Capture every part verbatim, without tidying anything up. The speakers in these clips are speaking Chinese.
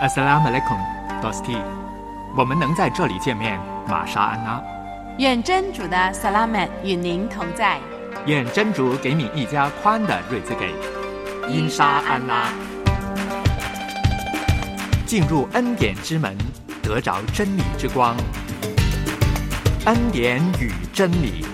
Assalamu alaikum, Dosti。我们能在这里见面，玛莎安娜。 愿真主的萨拉曼与您同在。 愿真主给你一家宽的瑞兹给。因沙安拉。进入恩典之门，得着真理之光。恩典与真理。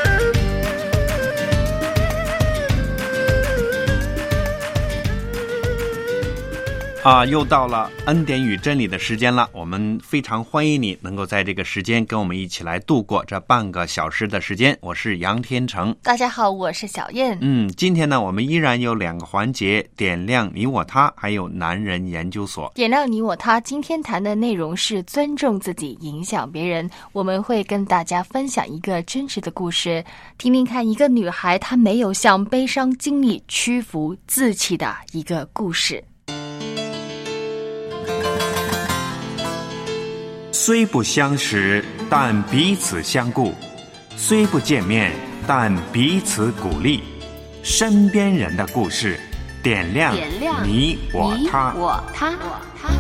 啊，又到了恩典与真理的时间了，我们非常欢迎你能够在这个时间跟我们一起来度过这半个小时的时间。我是杨天成。 大家好，我是小燕。 嗯，今天呢，我们依然有两个环节，点亮你我他，还有男人研究所。 点亮你我他，今天谈的内容是尊重自己，影响别人。我们会跟大家分享一个真实的故事，听听看一个女孩她没有向悲伤经历屈服自弃的一个故事。 虽不相识，但彼此相顾；虽不见面，但彼此鼓励。身边人的故事，点亮你我他。 你我他我他。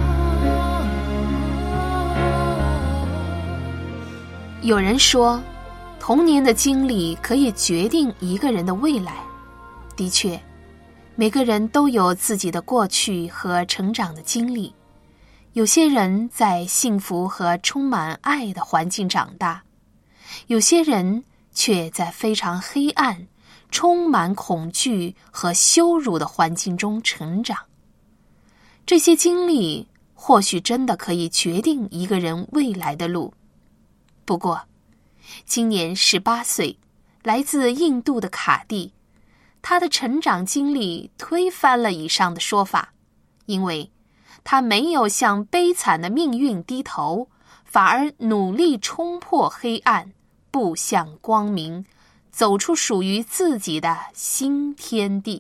有人说，童年的经历可以决定一个人的未来。的确，每个人都有自己的过去和成长的经历。有些人在幸福和充满爱的环境长大，有些人却在非常黑暗、充满恐惧和羞辱的环境中成长。这些经历或许真的可以决定一个人未来的路。不过，今年十八岁，来自印度的卡蒂，他的成长经历推翻了以上的说法，因为他没有向悲惨的命运低头，反而努力冲破黑暗，步向光明，走出属于自己的新天地。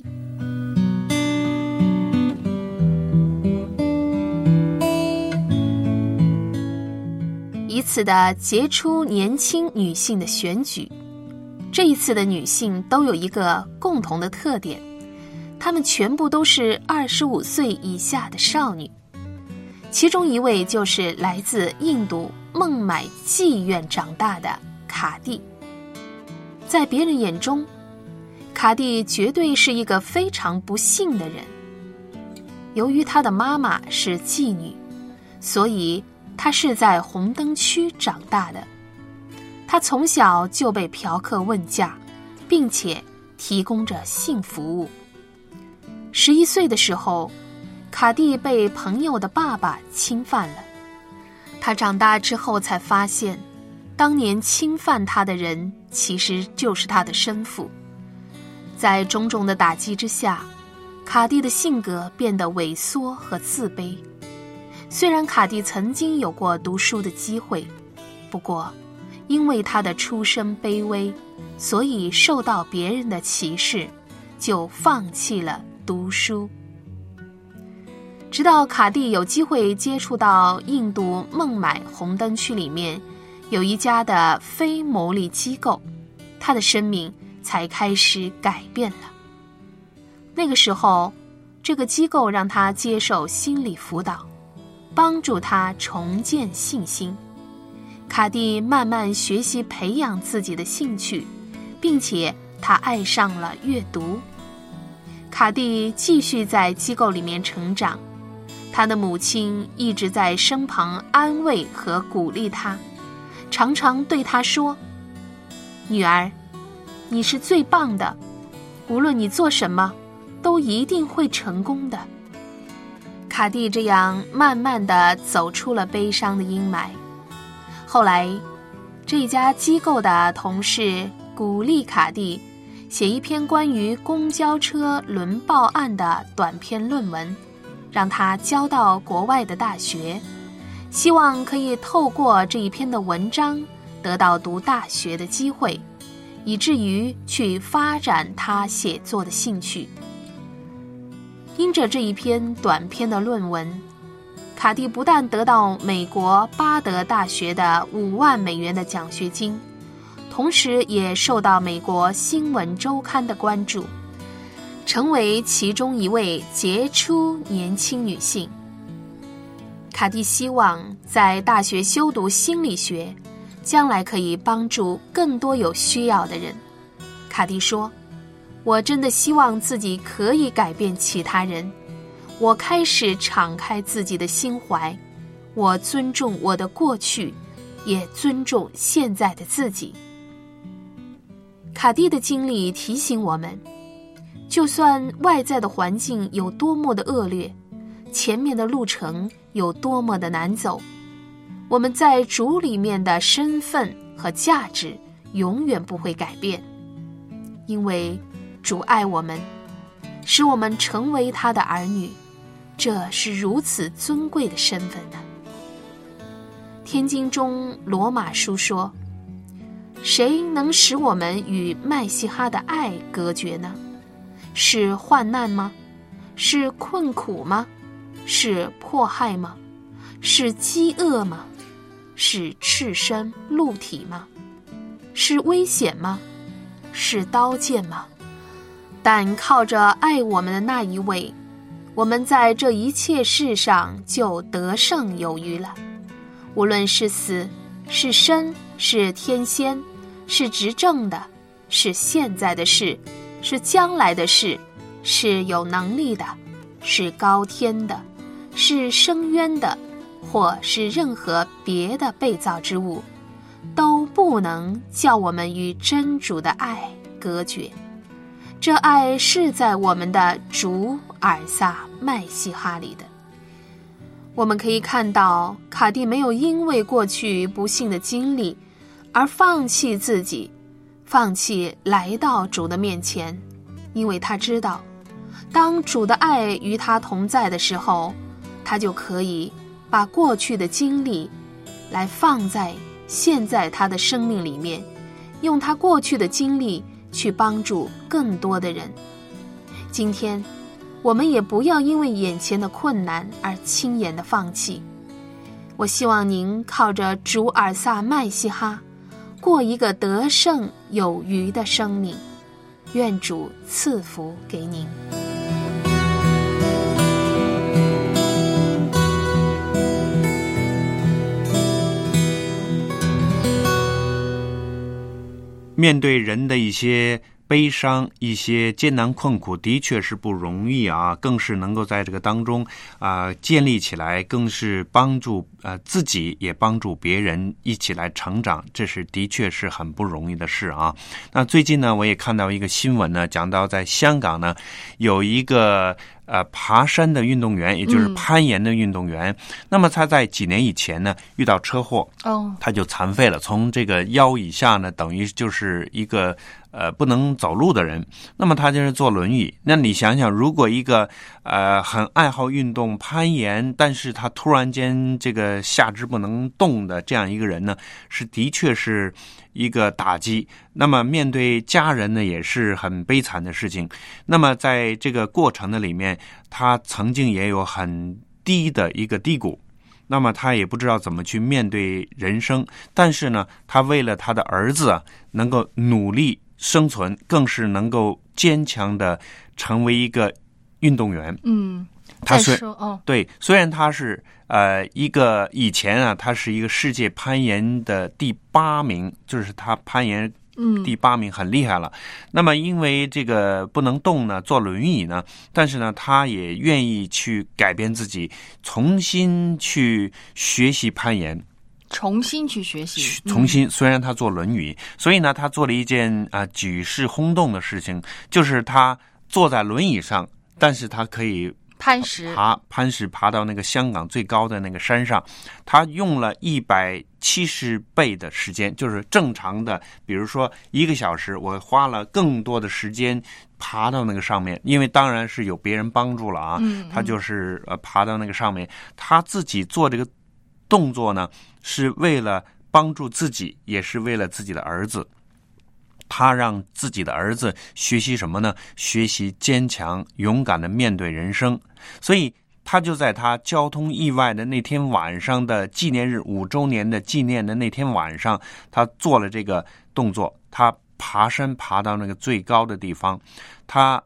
一次的杰出年轻女性的选举，这一次的女性都有一个共同的特点，她们全部都是二十五岁以下的少女。其中一位就是来自印度孟买妓院长大的卡蒂。在别人眼中，卡蒂绝对是一个非常不幸的人。由于她的妈妈是妓女，所以她是在红灯区长大的。她从小就被嫖客问价，并且提供着性服务。十一岁的时候，卡蒂被朋友的爸爸侵犯了。他长大之后才发现，当年侵犯他的人其实就是他的生父。在种种的打击之下，卡蒂的性格变得萎缩和自卑。虽然卡蒂曾经有过读书的机会，不过因为他的出身卑微，所以受到别人的歧视，就放弃了读书。直到卡蒂有机会接触到印度孟买红灯区里面有一家的非牟利机构，他的生命才开始改变了。那个时候，这个机构让他接受心理辅导，帮助他重建信心。卡蒂慢慢学习培养自己的兴趣，并且他爱上了阅读。卡蒂继续在机构里面成长，他的母亲一直在身旁安慰和鼓励他，常常对他说：女儿，你是最棒的，无论你做什么，都一定会成功的。卡蒂这样慢慢地走出了悲伤的阴霾。后来，这家机构的同事鼓励卡蒂写一篇关于公交车轮报案的短篇论文，让他交到国外的大学，希望可以透过这一篇的文章得到读大学的机会，以至于去发展他写作的兴趣。因着这一篇短篇的论文，卡蒂不但得到美国巴德大学的五万美元的奖学金，同时也受到美国新闻周刊的关注，成为其中一位杰出年轻女性。 卡蒂希望在大学修读心理学，将来可以帮助更多有需要的人。卡蒂说，我真的希望自己可以改变其他人，我开始敞开自己的心怀，我尊重我的过去，也尊重现在的自己。卡蒂的经历提醒我们，就算外在的环境有多么的恶劣，前面的路程有多么的难走，我们在主里面的身份和价值永远不会改变，因为主爱我们，使我们成为他的儿女，这是如此尊贵的身份呢。天经中罗马书说，谁能使我们与麦西哈的爱隔绝呢？是患难吗？是困苦吗？是迫害吗？是饥饿吗？是赤身露体吗？是危险吗？是刀剑吗？但靠着爱我们的那一位，我们在这一切事上就得胜有余了。无论是死，是生，是天仙，是执政的，是现在的事，是将来的事，是有能力的，是高天的，是深渊的，或是任何别的被造之物，都不能叫我们与真主的爱隔绝。这爱是在我们的主尔萨麦西哈里的。我们可以看到，卡蒂没有因为过去不幸的经历而放弃自己，放弃来到主的面前，因为他知道，当主的爱与他同在的时候，他就可以把过去的经历来放在现在他的生命里面，用他过去的经历去帮助更多的人。今天我们也不要因为眼前的困难而轻言的放弃。我希望您靠着主尔萨麦西哈过一个得胜有余的生命，愿主赐福给您。 面对人的一些悲伤，一些艰难困苦，的确是不容易啊，更是能够在这个当中啊、呃、建立起来，更是帮助呃自己也帮助别人一起来成长，这是的确是很不容易的事啊。那最近呢，我也看到一个新闻呢，讲到在香港呢有一个呃爬山的运动员，也就是攀岩的运动员、嗯、那么他在几年以前呢遇到车祸，哦，他就残废了，从这个腰以下呢等于就是一个呃不能走路的人，那么他就是坐轮椅。那你想想，如果一个呃很爱好运动攀岩，但是他突然间这个下肢不能动的这样一个人呢，是的确是一个打击。那么面对家人呢也是很悲惨的事情。那么在这个过程的里面，他曾经也有很低的一个低谷，那么他也不知道怎么去面对人生，但是呢他为了他的儿子啊能够努力生存，更是能够坚强的成为一个运动员。嗯，他虽哦，对，虽然他是呃一个以前啊，他是一个世界攀岩的第八名，就是他攀岩嗯第八名很厉害了。那么因为这个不能动呢，坐轮椅呢，但是呢，他也愿意去改变自己，重新去学习攀岩。 重新去学习， 重新。虽然他坐轮椅、嗯、所以呢他做了一件啊、呃、举世轰动的事情，就是他坐在轮椅上，但是他可以攀石爬攀石爬到那个香港最高的那个山上。他用了一百七十倍的时间，就是正常的比如说一个小时，我花了更多的时间爬到那个上面，因为当然是有别人帮助了啊。嗯嗯他就是呃爬到那个上面，他自己做这个动作呢是为了帮助自己，也是为了自己的儿子。他让自己的儿子学习什么呢？学习坚强勇敢的面对人生。所以他就在他交通意外的那天晚上的纪念日，五周年的纪念的那天晚上，他做了这个动作。他爬山爬到那个最高的地方，他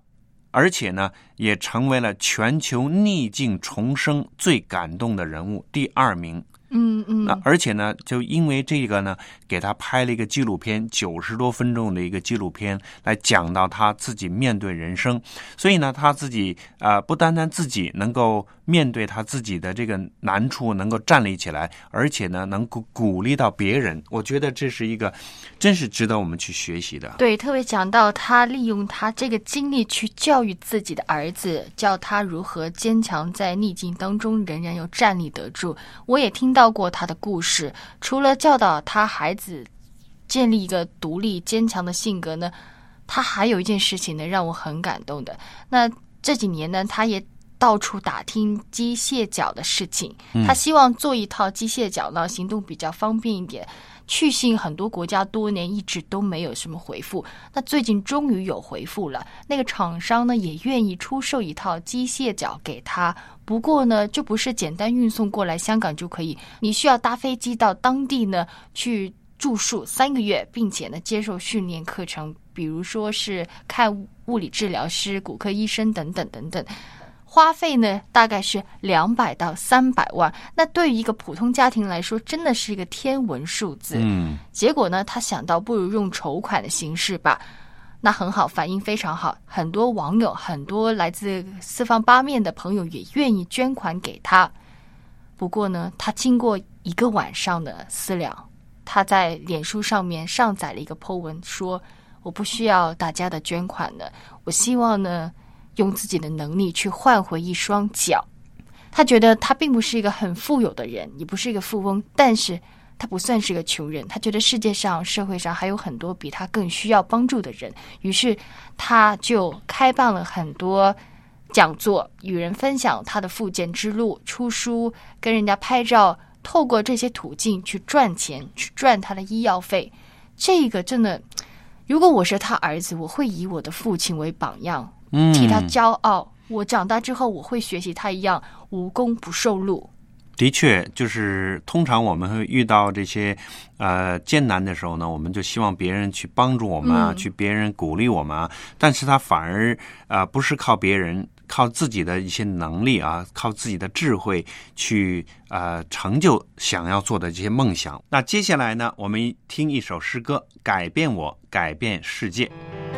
而且呢也成为了全球逆境重生最感动的人物第二名。 嗯嗯， 那而且呢，就因为这个呢，给他拍了一个纪录片，九十多分钟的一个纪录片，来讲到他自己面对人生。所以呢，他自己啊、呃，不单单自己能够面对他自己的这个难处，能够站立起来，而且呢，能够鼓励到别人。我觉得这是一个，真是值得我们去学习的。 对，特别讲到他利用他这个经历去教育自己的儿子，教他如何坚强，在逆境当中仍然有站立得住。我也听到到过他的故事，除了教导他孩子建立一个独立坚强的性格呢，他还有一件事情呢让我很感动的。那这几年呢，他也到处打听机械脚的事情，他希望做一套机械脚呢，行动比较方便一点。去信很多国家多年一直都没有什么回复，那最近终于有回复了，那个厂商呢也愿意出售一套机械脚给他，不过呢就不是简单运送过来香港就可以，你需要搭飞机到当地呢去住宿三个月，并且呢接受训练课程，比如说是看物理治疗师、骨科医生等等等等。花费呢大概是两百到三百万，那对于一个普通家庭来说真的是一个天文数字。 嗯， 结果呢他想到不如用筹款的形式吧，那很好，反应非常好，很多网友，很多来自四方八面的朋友也愿意捐款给他。不过呢他经过一个晚上的思量，他在脸书上面上载了一个 po 文，说我不需要大家的捐款了，我希望呢用自己的能力去换回一双脚。他觉得他并不是一个很富有的人，也不是一个富翁，但是他不算是个穷人，他觉得世界上社会上还有很多比他更需要帮助的人，于是他就开办了很多讲座，与人分享他的复健之路，出书，跟人家拍照，透过这些途径去赚钱，去赚他的医药费。这个真的，如果我是他儿子，我会以我的父亲为榜样，替他骄傲，我长大之后我会学习他一样无功不受禄。 的确，就是通常我们会遇到这些呃艰难的时候呢，我们就希望别人去帮助我们啊，嗯、去别人鼓励我们啊，但是他反而呃不是靠别人，靠自己的一些能力啊，靠自己的智慧去呃成就想要做的这些梦想。那接下来呢，我们听一首诗歌，改变我，改变世界。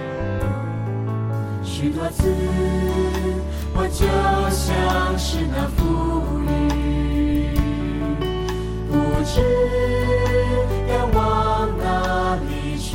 许多次我就像是那浮云，不知要往哪里去，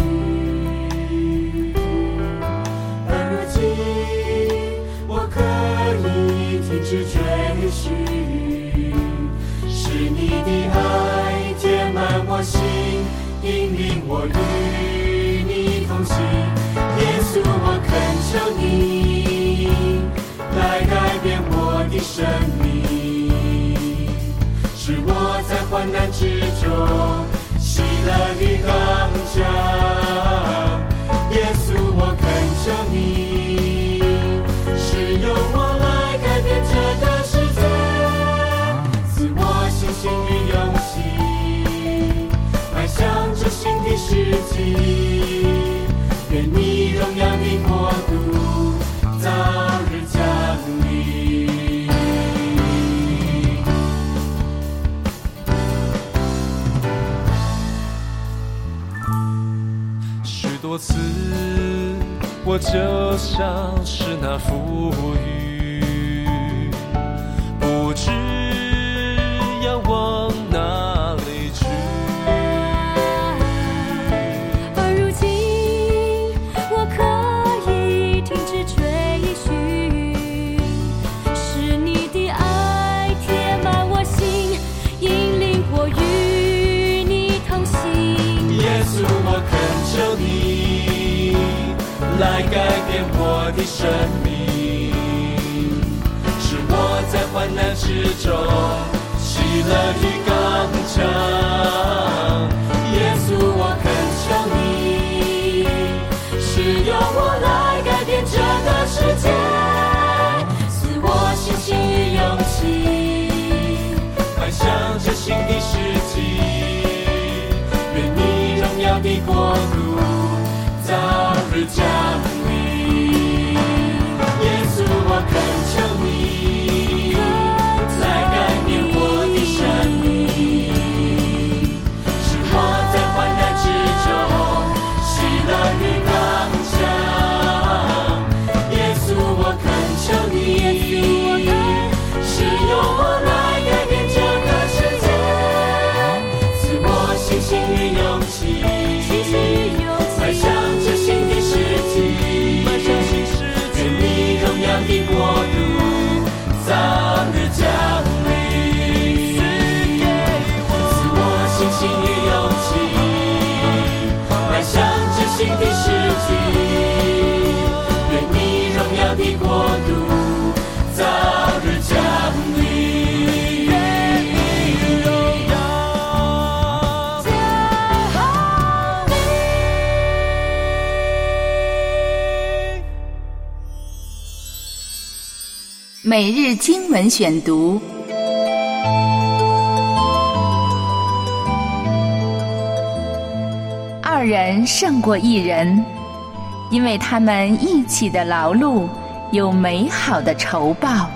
而如今我可以停止追寻，是你的爱填满我心，引领我与你同行。耶稣，我恳求你来改变我的生命，使我在患难之中喜乐的刚强。耶稣，我恳求你使用我来改变这个世界，赐我信心与勇气，迈向这新的世纪。愿你荣耀的国度早日降临。 许多次我就像是那浮云，不知要往哪里去，来改变我的生命，使我在患难之中喜乐的刚强。耶稣，我恳求你使用我来改变这个世界，赐我信心与勇气，迈向这新的世纪。愿你荣耀的国度早日降临。耶耀的国度早日降临。赐我信心与勇气，迈向真心的实际。愿你荣耀的国度早日降临。愿你荣耀降临。 每日经文选读，二人胜过一人，因为他们一起的劳碌有美好的酬报。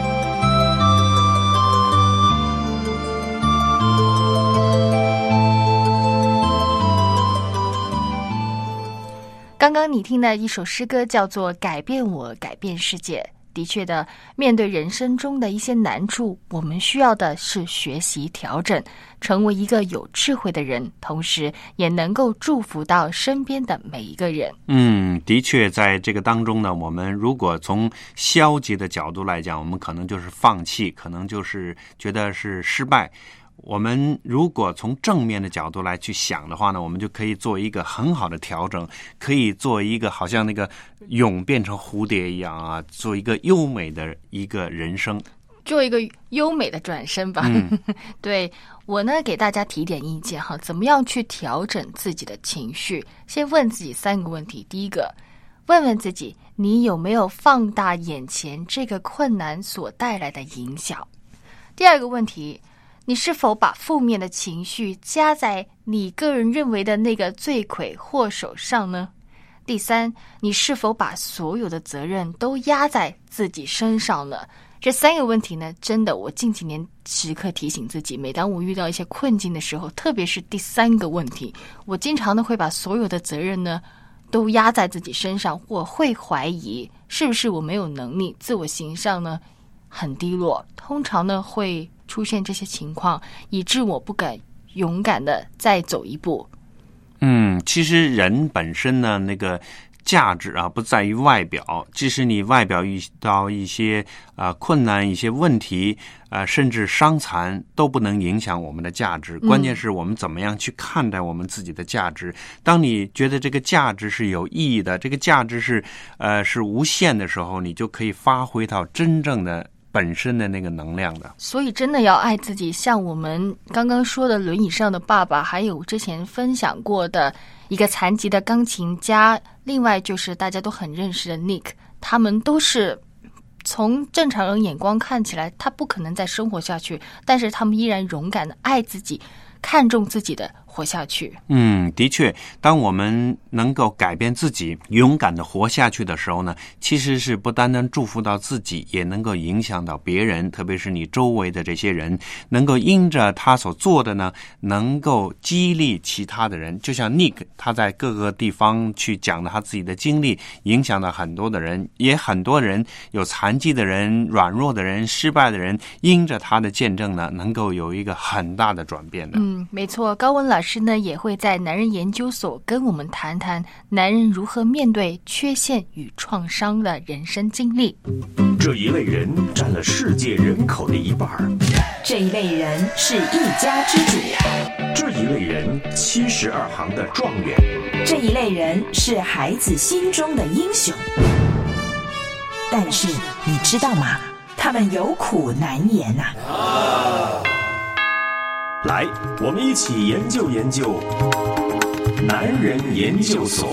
刚刚你听的一首诗歌叫做《改变我，改变世界》。的确的，面对人生中的一些难处，我们需要的是学习调整，成为一个有智慧的人，同时也能够祝福到身边的每一个人。 嗯，的确，在这个当中呢，我们如果从消极的角度来讲，我们可能就是放弃，可能就是觉得是失败。我们如果从正面的角度来去想的话呢，我们就可以做一个很好的调整，可以做一个好像那个蛹变成蝴蝶一样啊，做一个优美的一个人生， 做一个优美的转身吧。 嗯、 对，我呢给大家提点意见哈，怎么样去调整自己的情绪？先问自己三个问题。第一个，问问自己，你有没有放大眼前这个困难所带来的影响？第二个问题，你是否把负面的情绪加在你个人认为的那个罪魁祸首上呢？第三，你是否把所有的责任都压在自己身上呢？这三个问题呢，真的我近几年时刻提醒自己，每当我遇到一些困境的时候，特别是第三个问题，我经常的会把所有的责任呢都压在自己身上，我会怀疑是不是我没有能力，自我形象呢很低落，通常呢会出现这些情况，以致我不敢勇敢的再走一步。 嗯，其实人本身呢，那个价值啊，不在于外表。即使你外表遇到一些啊、呃、困难、一些问题，呃，甚至伤残，都不能影响我们的价值。关键是我们怎么样去看待我们自己的价值。嗯、当你觉得这个价值是有意义的，这个价值是呃是无限的时候，你就可以发挥到真正的本身的那个能量的。 所以真的要爱自己，像我们刚刚说的轮椅上的爸爸，还有之前分享过的一个残疾的钢琴家，另外就是大家都很认识的 Nick， 他们都是从正常人眼光看起来他不可能再生活下去，但是他们依然勇敢的爱自己，看重自己的活下去。 嗯，的确，当我们能够改变自己，勇敢的活下去的时候呢，其实是不单单祝福到自己，也能够影响到别人，特别是你周围的这些人，能够因着他所做的呢，能够激励其他的人。就像 Nick 他在各个地方去讲了他自己的经历，影响了很多的人，也很多人有残疾的人、软弱的人、失败的人，因着他的见证呢，能够有一个很大的转变的。 嗯，没错，高文老师呢也会在男人研究所跟我们谈谈男人如何面对缺陷与创伤的人生经历。 这一类人占了世界人口的一半， 这一类人是一家之主， 这一类人七十二行的状元， 这一类人是孩子心中的英雄。但是你知道吗？他们有苦难言呐、啊。 来，我们一起研究研究男人研究所。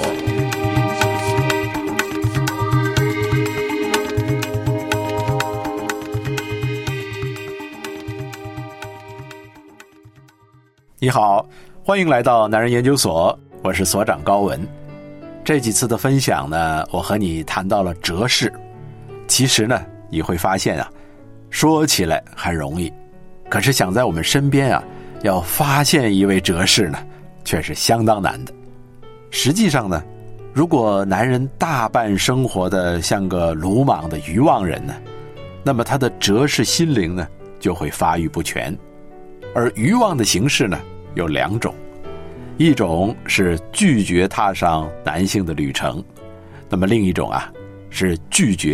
你好，欢迎来到男人研究所，我是所长高文。这几次的分享呢，我和你谈到了哲士。其实呢，你会发现啊，说起来还容易，可是想在我们身边啊，要发现一位哲士呢，却是相当难的。实际上呢，如果男人大半生活的像个鲁莽的愚妄人呢，那么他的哲士心灵呢，就会发育不全。而愚妄的形式呢，有两种，一种是拒绝踏上男性的旅程，那么另一种啊，是拒绝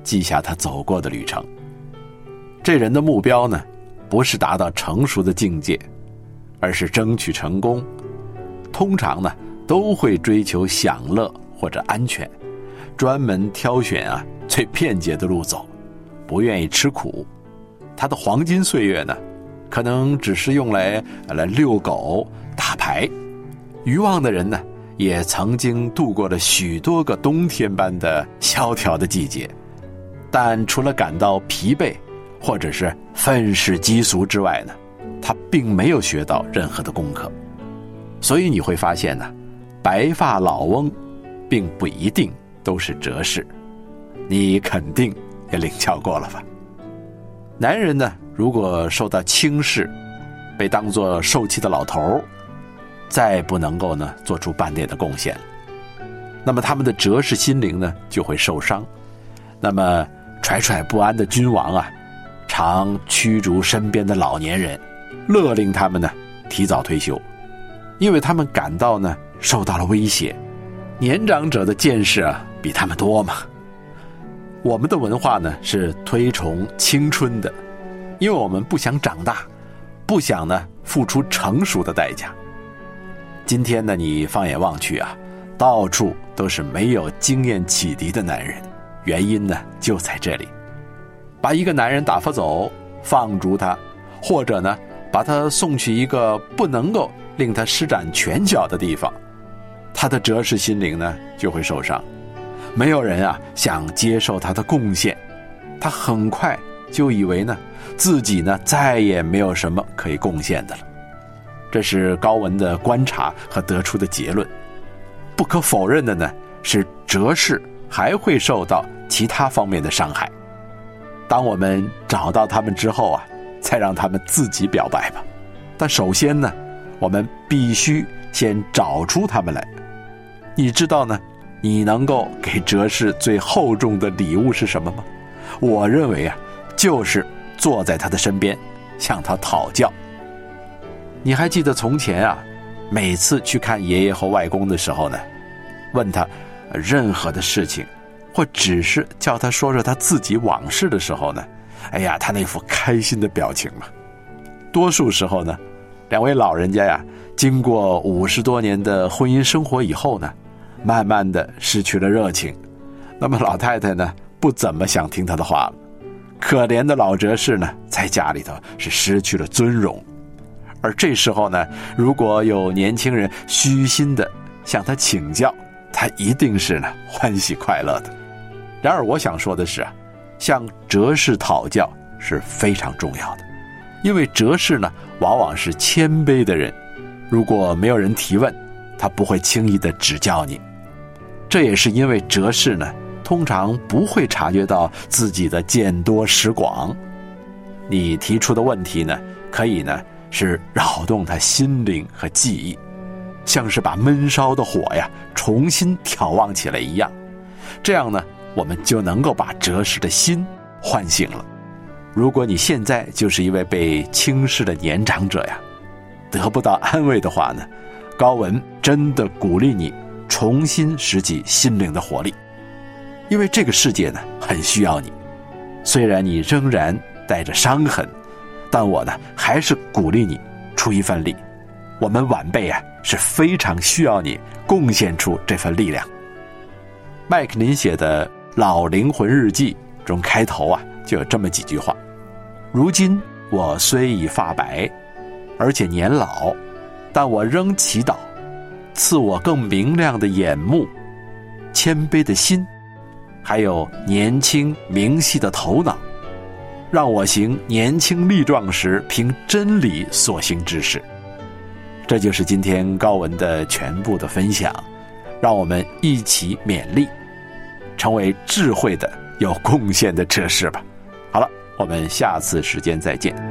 记下他走过的旅程。这人的目标呢，不是达到成熟的境界，而是争取成功。通常呢，都会追求享乐或者安全，专门挑选啊最便捷的路走，不愿意吃苦。他的黄金岁月呢，可能只是用来来遛狗、打牌。愚妄的人呢，也曾经度过了许多个冬天般的萧条的季节，但除了感到疲惫或者是愤世嫉俗之外呢，他并没有学到任何的功课。所以你会发现呢，白发老翁并不一定都是哲士，你肯定也领教过了吧？男人呢，如果受到轻视，被当作受气的老头，再不能够呢做出半点的贡献，那么他们的哲士心灵呢就会受伤。那么惴惴不安的君王啊，常驱逐身边的老年人，勒令他们呢提早退休，因为他们感到呢受到了威胁。年长者的见识啊比他们多嘛。我们的文化呢是推崇青春的，因为我们不想长大，不想呢付出成熟的代价。今天呢，你放眼望去啊，到处都是没有经验启迪的男人，原因呢就在这里。把一个男人打发走，放逐他，或者呢把他送去一个不能够令他施展拳脚的地方，他的哲士心灵呢就会受伤。没有人啊想接受他的贡献，他很快就以为呢自己呢再也没有什么可以贡献的了。这是高文的观察和得出的结论。不可否认的呢是，哲士还会受到其他方面的伤害。当我们找到他们之后啊，再让他们自己表白吧。但首先呢，我们必须先找出他们来。你知道呢，你能够给哲士最厚重的礼物是什么吗？我认为啊，就是坐在他的身边，向他讨教。你还记得从前啊，每次去看爷爷和外公的时候呢，问他任何的事情，或只是叫他说说他自己往事的时候呢，哎呀，他那副开心的表情嘛。多数时候呢，两位老人家呀，经过五十多年的婚姻生活以后呢，慢慢的失去了热情。那么老太太呢，不怎么想听他的话了。可怜的老哲士呢，在家里头是失去了尊荣。而这时候呢，如果有年轻人虚心的向他请教，他一定是呢欢喜快乐的。然而我想说的是啊，向哲士讨教是非常重要的，因为哲士呢往往是谦卑的人，如果没有人提问，他不会轻易的指教你。这也是因为哲士呢通常不会察觉到自己的见多识广，你提出的问题呢可以呢是扰动他心灵和记忆，像是把闷烧的火呀重新挑旺起来一样。这样呢，我们就能够把哲士的心唤醒了。如果你现在就是一位被轻视的年长者呀，得不到安慰的话呢，高文真的鼓励你重新拾起心灵的活力，因为这个世界呢很需要你。虽然你仍然带着伤痕，但我呢还是鼓励你出一份力。我们晚辈啊是非常需要你贡献出这份力量。麦克林写的《老灵魂日记》中开头啊就有这么几句话：如今我虽已发白，而且年老，但我仍祈祷赐我更明亮的眼目、谦卑的心，还有年轻明晰的头脑，让我行年轻力壮时凭真理所行之事。这就是今天高文的全部的分享，让我们一起勉励，成为智慧的有贡献的哲士吧。好了，我们下次时间再见。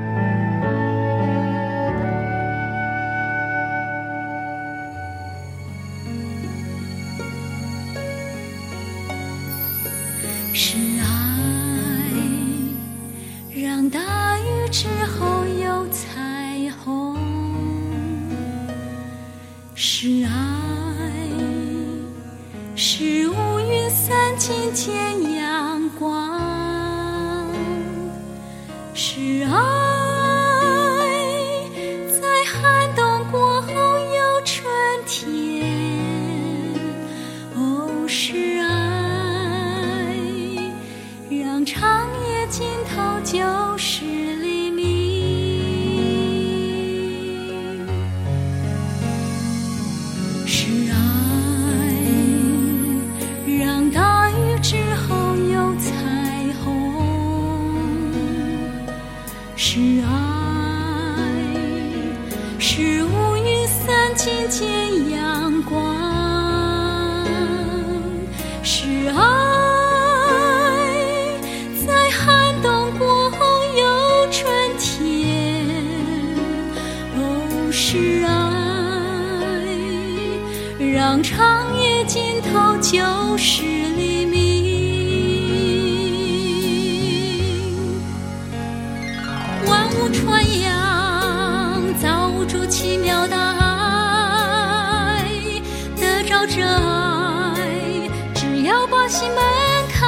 是爱让大雨之后有彩虹，是爱使乌云散尽见阳光。 长夜尽头就是黎明。是爱让大雨之后有彩虹，是爱是乌云散尽见阳光，是爱在寒冬过后有春天，哦，是爱让长夜尽头就是黎明。万物传扬造物主奇妙的爱，得着这爱只要把心门开，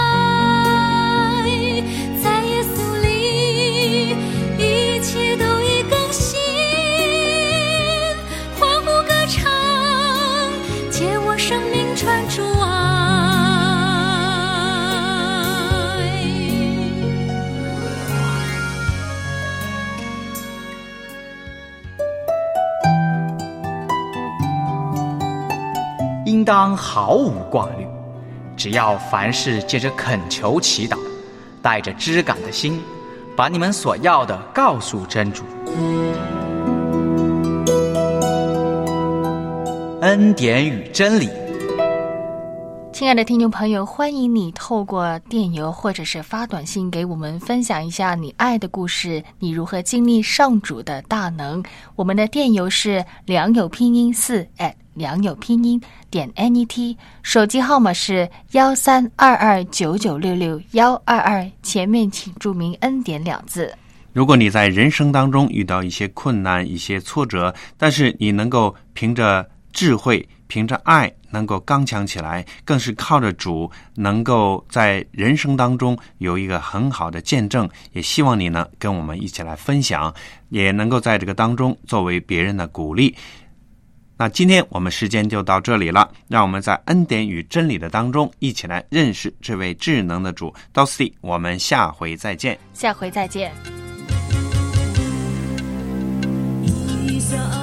在耶稣里一切都已更新，欢呼歌唱，借我生命传主爱。 应当毫无挂虑，只要凡事借着恳求祈祷，带着知感的心，把你们所要的告诉真主。恩典与真理。 亲爱的听众朋友，欢迎你透过电邮或者是发短信给我们分享一下你爱的故事，你如何经历上主的大能。我们的电邮是良友拼音四 at 良友拼音点 net， 手机号码是幺三二二九九六六幺二二，前面请注明恩典两字。 如果你在人生当中遇到一些困难、一些挫折，但是你能够凭着智慧、凭着爱能够刚强起来，更是靠着主能够在人生当中有一个很好的见证，也希望你呢跟我们一起来分享，也能够在这个当中作为别人的鼓励。那今天我们时间就到这里了，让我们在恩典与真理的当中一起来认识这位智能的主。到此地，我们下回再见。 下回再见。 一